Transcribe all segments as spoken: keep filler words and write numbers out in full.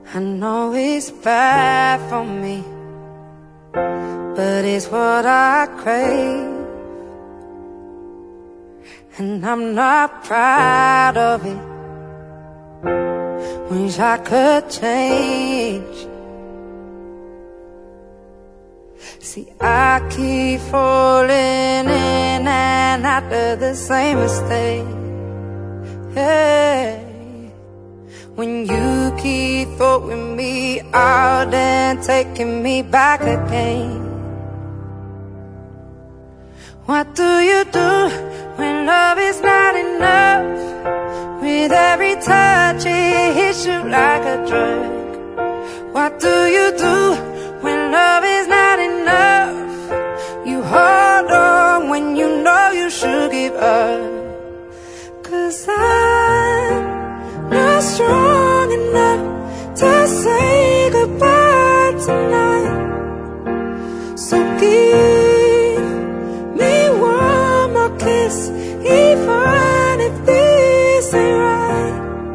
I know it's bad for me, but it's what I crave. And I'm not proud of it. Wish I could change. See, I keep falling in and out of the same mistake. Hey, when you keep throwing me out and taking me back again. What do you do when love is not enough? With every touch it hits you like a drug. What do you do when love is not enough? You hold on when you know you should give up. 'Cause I'm not strong enough to say goodbye tonight. So give me one more kiss, even if this ain't right.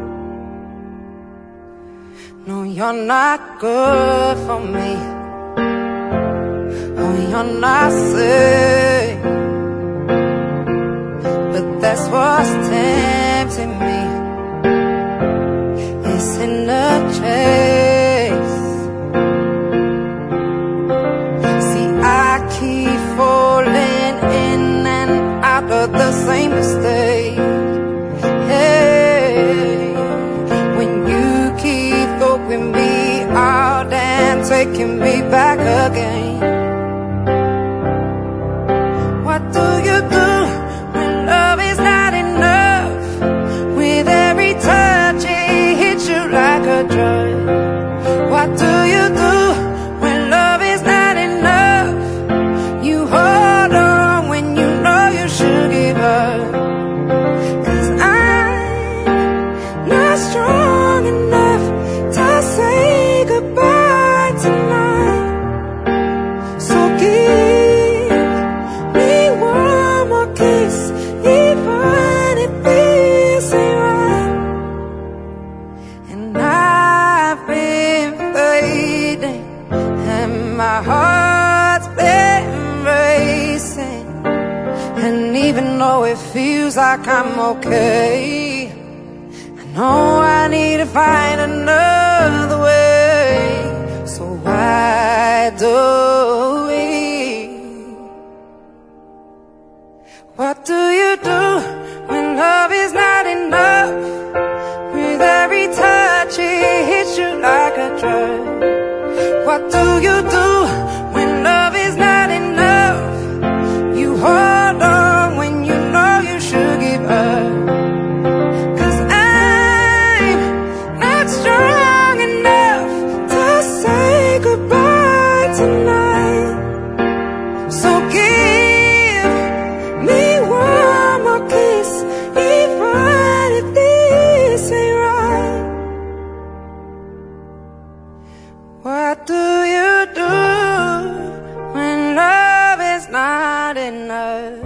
No, you're not good for me. Oh, you're not safe. But that's what's tempting me. It's in the chase. See, I keep falling in and out of the same mistake. Hey, when you keep throwing me out and taking me back again. What do you do when love is not enough? With every touch it hits you like a drug. What do you do when love is not enough? You hold on when you know you should give up. 'Cause I'm not strong enough to say goodbye tonight. So give me one more kiss, even if this ain't right. And I've been fading, and my heart's been racing. And even though it feels like I'm okay, I know I need to find another way. So why do we? What do you do when love is not enough? With every touch it hits you like a drug. What do you do when love is not enough? You hold on when you know you should give up. 'Cause I'm not strong enough to say goodbye tonight. So give me one more kiss, even if this ain't right. What do you do when love is not enough?